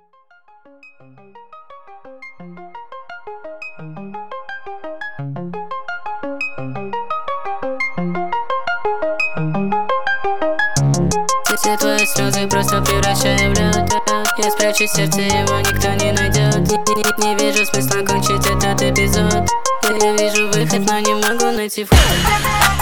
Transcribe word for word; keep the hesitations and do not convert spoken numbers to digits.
Все твои слезы просто превращаю в лед. Я спрячу сердце, его никто не найдет. Не, не, не вижу смысла кончить этот эпизод. Я вижу выход, но не могу найти вход.